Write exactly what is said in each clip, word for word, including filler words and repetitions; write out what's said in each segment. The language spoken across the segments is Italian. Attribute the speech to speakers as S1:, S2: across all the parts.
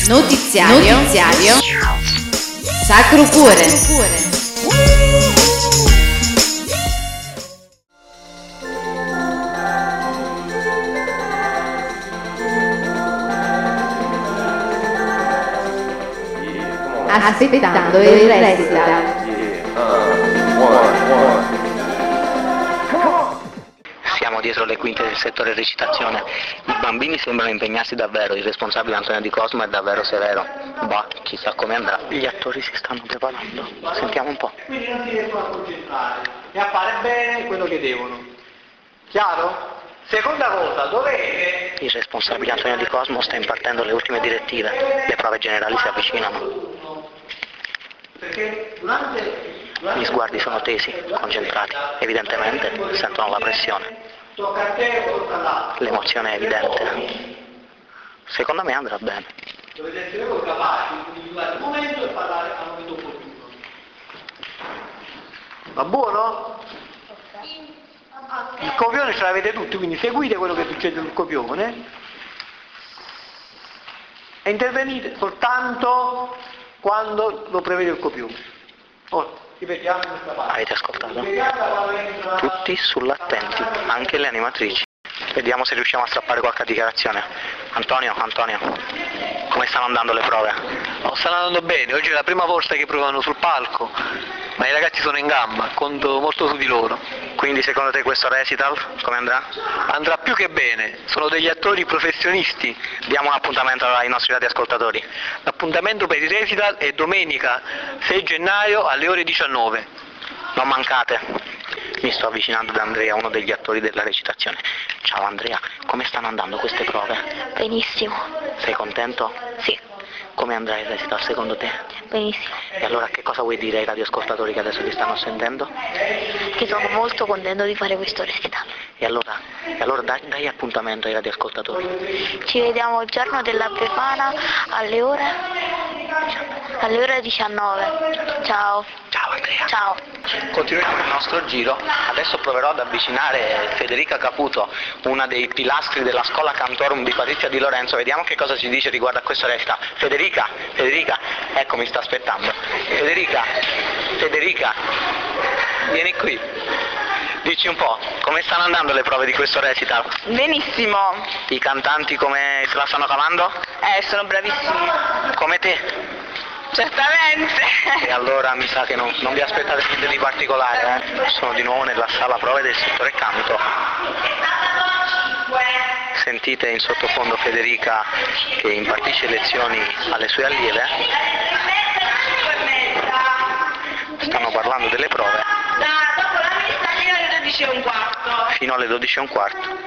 S1: Notiziario, Notiziario. Sacro Cuore. Aspettando il recital.
S2: Siamo dietro le quinte del settore recitazione. I bambini sembrano impegnarsi davvero, il responsabile Antonio Di Cosmo è davvero severo. Bah, chissà come andrà. Gli attori si stanno preparando. Sentiamo un po'.
S3: Quindi non si riescono a concentrare e a fare bene quello che devono. Chiaro? Seconda cosa, dovete...
S2: Il responsabile Antonio Di Cosmo sta impartendo le ultime direttive. Le prove generali si avvicinano.
S3: Perché durante...
S2: Gli sguardi sono tesi, concentrati, evidentemente sentono la pressione.
S3: Tocca a te o tocca all'altro.
S2: L'emozione è evidente. Secondo me andrà bene.
S3: Dovete essere voi capaci di individuare il momento e parlare al momento opportuno. Va buono? Il copione ce l'avete tutti, quindi seguite quello che succede sul copione e intervenite soltanto quando lo prevede il copione. Ora, ripetiamo questa parte.
S2: Avete ascoltato? Tutti sull'attenti, anche le animatrici. Vediamo se riusciamo a strappare qualche dichiarazione. Antonio, Antonio, come stanno andando le prove?
S4: Oh, stanno andando bene, oggi è la prima volta che provano sul palco, ma i ragazzi sono in gamba, conto molto su di loro.
S2: Quindi secondo te questo recital come andrà?
S4: Andrà più che bene, sono degli attori professionisti.
S2: Diamo un appuntamento ai nostri radioascoltatori.
S4: L'appuntamento per il recital è domenica sei gennaio alle ore diciannove.
S2: Non mancate. Mi sto avvicinando ad Andrea, uno degli attori della recitazione. Ciao Andrea, come stanno andando queste prove?
S5: Benissimo.
S2: Sei contento?
S5: Sì.
S2: Come andrà il recital secondo te?
S5: Benissimo.
S2: E allora che cosa vuoi dire ai radioascoltatori che adesso ti stanno sentendo?
S5: Che sono molto contento di fare questo recital.
S2: E allora, e allora dai, dai appuntamento ai radioascoltatori.
S5: Ci vediamo il giorno della Befana alle ore alle ore diciannove. Ciao.
S2: Ciao Andrea.
S5: Ciao.
S2: Continuiamo il nostro giro. Adesso proverò ad avvicinare Federica Caputo, una dei pilastri della scuola Cantorum di Patrizia Di Lorenzo. Vediamo che cosa ci dice riguardo a questa recita. Federica, Federica, ecco mi sta aspettando. Federica, Federica, vieni qui. Dici un po', come stanno andando le prove di questo recital?
S6: Benissimo.
S2: I cantanti come se la stanno cavando?
S6: Eh, sono bravissimi.
S2: Come te?
S6: Certamente.
S2: E allora mi sa che non, non vi aspettate niente di particolare, eh? Sono di nuovo nella sala prove del settore canto. Sentite in sottofondo Federica che impartisce lezioni alle sue allieve. Stanno parlando delle prove.
S6: Fino alle dodici e un quarto.
S2: Fino alle dodici e un quarto.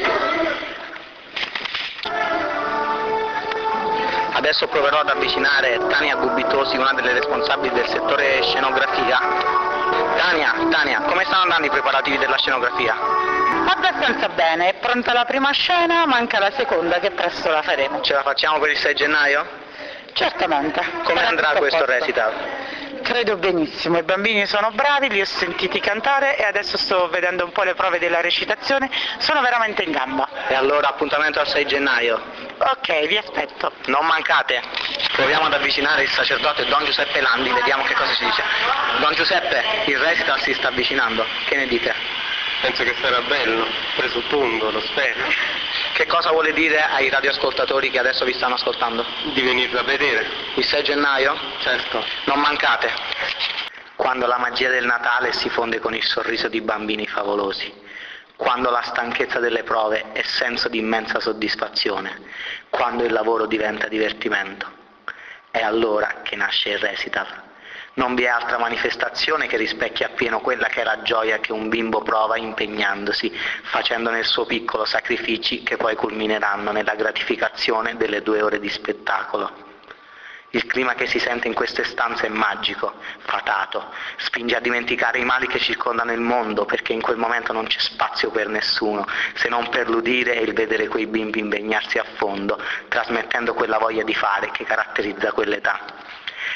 S2: Adesso proverò ad avvicinare Tania Gubitosi, una delle responsabili del settore scenografia. Tania, Tania, come stanno andando i preparativi della scenografia?
S7: Abbastanza bene, è pronta la prima scena, manca la seconda che presto la faremo.
S2: Ce la facciamo per il sei gennaio?
S7: Certamente.
S2: Come andrà questo recital?
S7: Credo benissimo, i bambini sono bravi, li ho sentiti cantare e adesso sto vedendo un po' le prove della recitazione, sono veramente in gamba.
S2: E allora appuntamento al sei gennaio.
S7: Ok, vi aspetto.
S2: Non mancate. Proviamo ad avvicinare il sacerdote Don Giuseppe Landi, vediamo che cosa ci dice. Don Giuseppe, il recital si sta avvicinando, che ne dite?
S8: Penso che sarà bello, presuppongo, lo spero.
S2: Che cosa vuole dire ai radioascoltatori che adesso vi stanno ascoltando?
S8: Di venirlo a vedere.
S2: Il sei gennaio?
S8: Certo.
S2: Non mancate. Quando la magia del Natale si fonde con il sorriso di bambini favolosi, quando la stanchezza delle prove è senso di immensa soddisfazione, quando il lavoro diventa divertimento, è allora che nasce il recital. Non vi è altra manifestazione che rispecchi appieno quella che è la gioia che un bimbo prova impegnandosi, facendo nel suo piccolo sacrifici che poi culmineranno nella gratificazione delle due ore di spettacolo. Il clima che si sente in queste stanze è magico, fatato, spinge a dimenticare i mali che circondano il mondo, perché in quel momento non c'è spazio per nessuno, se non per l'udire e il vedere quei bimbi impegnarsi a fondo, trasmettendo quella voglia di fare che caratterizza quell'età.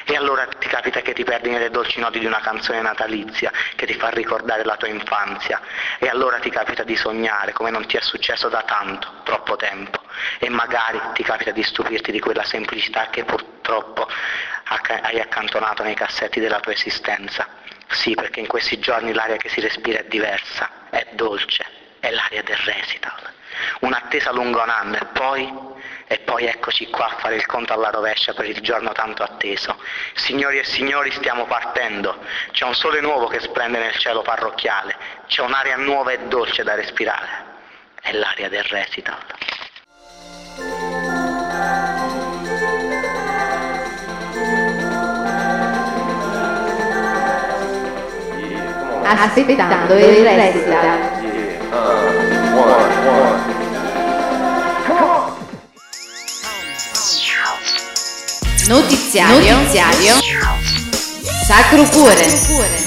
S2: E allora ti capita che ti perdi nelle dolci noti di una canzone natalizia che ti fa ricordare la tua infanzia. E allora ti capita di sognare come non ti è successo da tanto, troppo tempo. E magari ti capita di stupirti di quella semplicità che purtroppo hai accantonato nei cassetti della tua esistenza. Sì, perché in questi giorni l'aria che si respira è diversa, è dolce, è l'aria del recital. Un'attesa lungo un anno e poi... E poi eccoci qua a fare il conto alla rovescia per il giorno tanto atteso. Signori e signori, stiamo partendo. C'è un sole nuovo che splende nel cielo parrocchiale. C'è un'aria nuova e dolce da respirare. È l'aria del recital.
S1: Aspettando il recital. Notiziario, Notiziario Sacro Cuore.